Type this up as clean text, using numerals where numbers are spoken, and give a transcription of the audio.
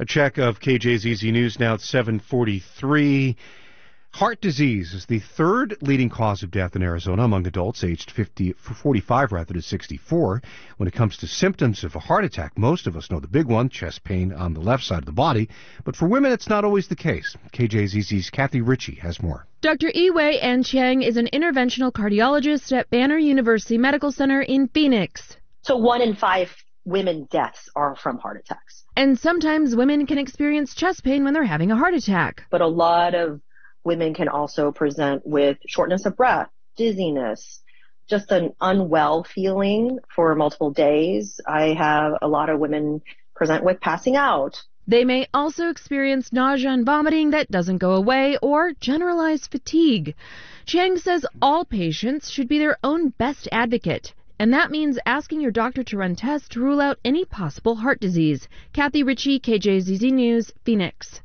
A check of KJZZ News now at 7:43. Heart disease is the third leading cause of death in Arizona among adults aged 45 to 64. When it comes to symptoms of a heart attack, most of us know the big one, chest pain on the left side of the body. But for women, it's not always the case. KJZZ's Kathy Ritchie has more. Dr. Yi-Wei Ann Chang is an interventional cardiologist at Banner University Medical Center in Phoenix. So 1 in 5 women deaths are from heart attacks. And sometimes women can experience chest pain when they're having a heart attack. But a lot of women can also present with shortness of breath, dizziness, just an unwell feeling for multiple days. I have a lot of women present with passing out. They may also experience nausea and vomiting that doesn't go away or generalized fatigue. Chang says all patients should be their own best advocate. And that means asking your doctor to run tests to rule out any possible heart disease. Kathy Ritchie, KJZZ News, Phoenix.